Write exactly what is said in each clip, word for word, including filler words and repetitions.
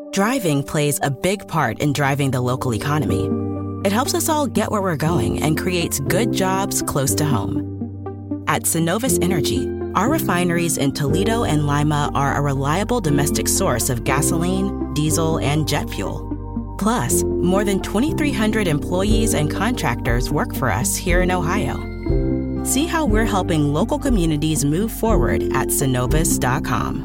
Driving plays a big part in driving the local economy. It helps us all get where we're going and creates good jobs close to home. At Synovus Energy, our refineries in Toledo and Lima are a reliable domestic source of gasoline, diesel, and jet fuel. Plus, more than twenty-three hundred employees and contractors work for us here in Ohio. See how we're helping local communities move forward at synovus dot com.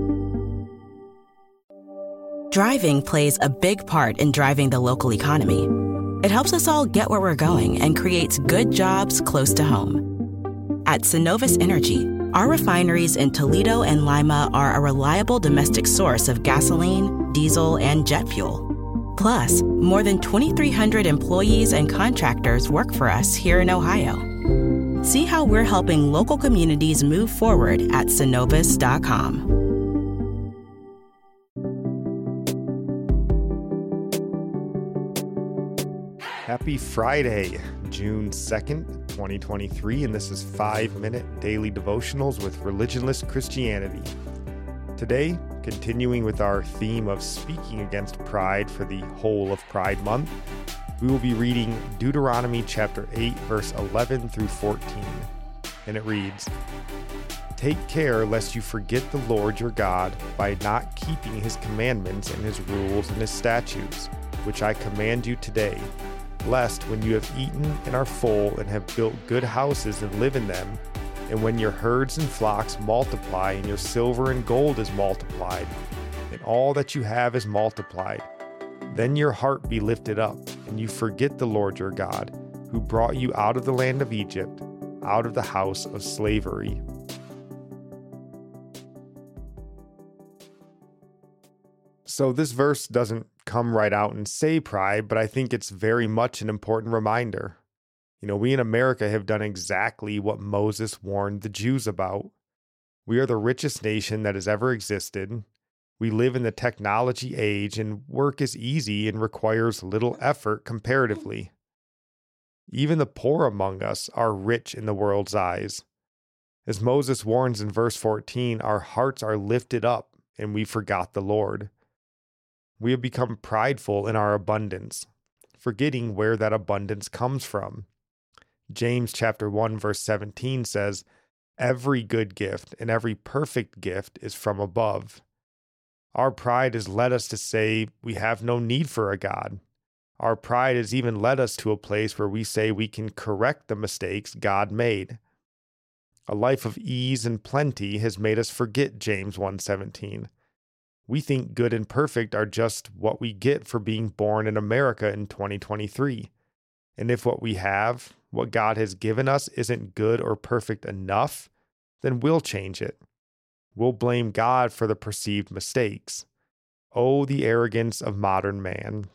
Driving plays a big part in driving the local economy. It helps us all get where we're going and creates good jobs close to home. At Synovus Energy, our refineries in Toledo and Lima are a reliable domestic source of gasoline, diesel, and jet fuel. Plus, more than twenty-three hundred employees and contractors work for us here in Ohio. See how we're helping local communities move forward at synovus dot com. Happy Friday, June second, twenty twenty-three, and this is five minute Daily Devotionals with Religionless Christianity. Today, continuing with our theme of speaking against pride for the whole of Pride Month, we will be reading Deuteronomy chapter eight, verse eleven through fourteen, and it reads, "Take care lest you forget the Lord your God by not keeping his commandments and his rules and his statutes, which I command you today, lest when you have eaten and are full and have built good houses and live in them, and when your herds and flocks multiply and your silver and gold is multiplied, and all that you have is multiplied, then your heart be lifted up, and you forget the Lord your God, who brought you out of the land of Egypt, out of the house of slavery." So this verse doesn't come right out and say pride, but I think it's very much an important reminder. You know, we in America have done exactly what Moses warned the Jews about. We are the richest nation that has ever existed. We live in the technology age, and work is easy and requires little effort comparatively. Even the poor among us are rich in the world's eyes. As Moses warns in verse fourteen, our hearts are lifted up, and we forgot the Lord. We have become prideful in our abundance, forgetting where that abundance comes from. James chapter one verse seventeen says, "Every good gift and every perfect gift is from above." Our pride has led us to say we have no need for a God. Our pride has even led us to a place where we say we can correct the mistakes God made. A life of ease and plenty has made us forget James one seventeen. We think good and perfect are just what we get for being born in America in twenty twenty-three. And if what we have, what God has given us, isn't good or perfect enough, then we'll change it. We'll blame God for the perceived mistakes. Oh, the arrogance of modern man.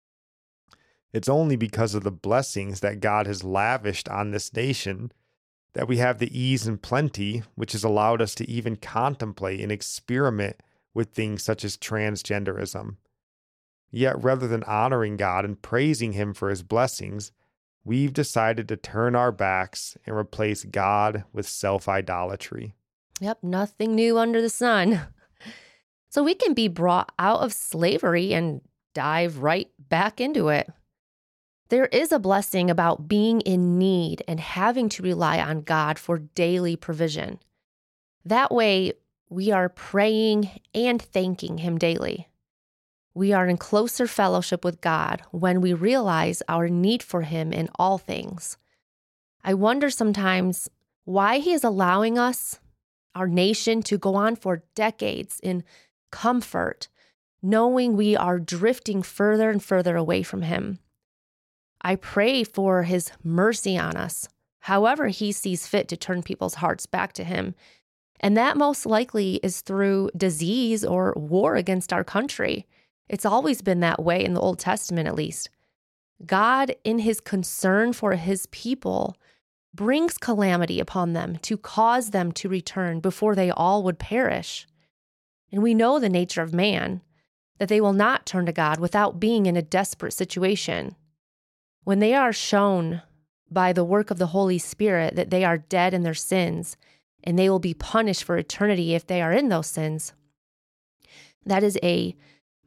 It's only because of the blessings that God has lavished on this nation that we have the ease and plenty, which has allowed us to even contemplate and experiment with things such as transgenderism. Yet rather than honoring God and praising him for his blessings, we've decided to turn our backs and replace God with self-idolatry. Yep, nothing new under the sun. So we can be brought out of slavery and dive right back into it. There is a blessing about being in need and having to rely on God for daily provision. That way, we are praying and thanking him daily. We are in closer fellowship with God when we realize our need for him in all things. I wonder sometimes why he is allowing us, our nation, to go on for decades in comfort, knowing we are drifting further and further away from him. I pray for his mercy on us, however he sees fit to turn people's hearts back to him. And that most likely is through disease or war against our country. It's always been that way in the Old Testament, at least. God, in his concern for his people, brings calamity upon them to cause them to return before they all would perish. And we know the nature of man, that they will not turn to God without being in a desperate situation. When they are shown by the work of the Holy Spirit that they are dead in their sins, and they will be punished for eternity if they are in those sins, that is a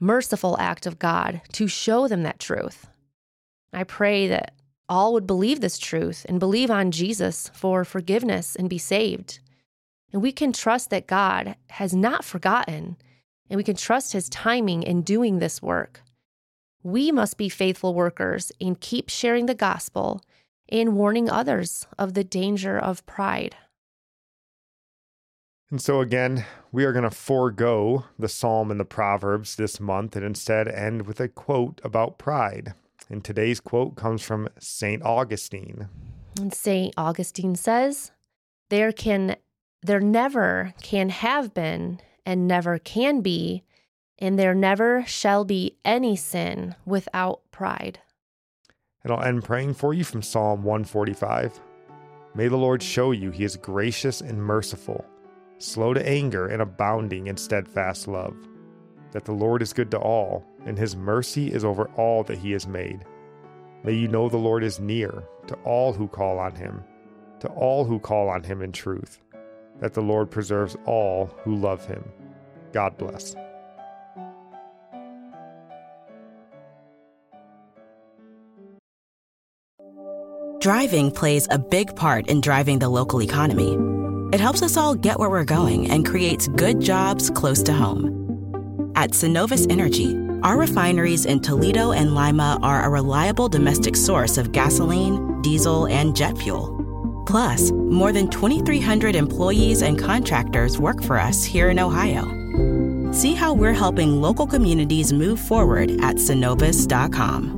merciful act of God to show them that truth. I pray that all would believe this truth and believe on Jesus for forgiveness and be saved. And we can trust that God has not forgotten, and we can trust his timing in doing this work. We must be faithful workers and keep sharing the gospel and warning others of the danger of pride. And so again, we are going to forego the Psalm and the Proverbs this month and instead end with a quote about pride. And today's quote comes from Saint Augustine. And Saint Augustine says, there can, there never can have been and never can be, and there never shall be any sin without pride. And I'll end praying for you from Psalm one forty-five. May the Lord show you he is gracious and merciful, slow to anger and abounding in steadfast love, that the Lord is good to all, and his mercy is over all that he has made. May you know the Lord is near to all who call on him, to all who call on him in truth, that the Lord preserves all who love him. God bless. Driving plays a big part in driving the local economy. It helps us all get where we're going and creates good jobs close to home. At Synovus Energy, our refineries in Toledo and Lima are a reliable domestic source of gasoline, diesel, and jet fuel. Plus, more than twenty-three hundred employees and contractors work for us here in Ohio. See how we're helping local communities move forward at Synovus dot com.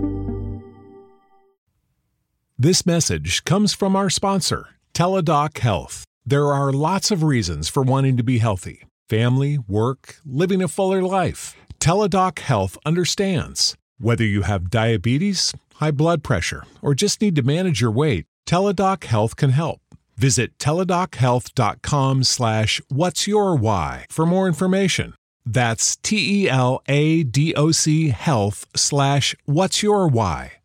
This message comes from our sponsor, Teladoc Health. There are lots of reasons for wanting to be healthy. Family, work, living a fuller life. Teladoc Health understands. Whether you have diabetes, high blood pressure, or just need to manage your weight, Teladoc Health can help. Visit teladochealth.com slash what's your why for more information. That's T E L A D O C health slash what's your why.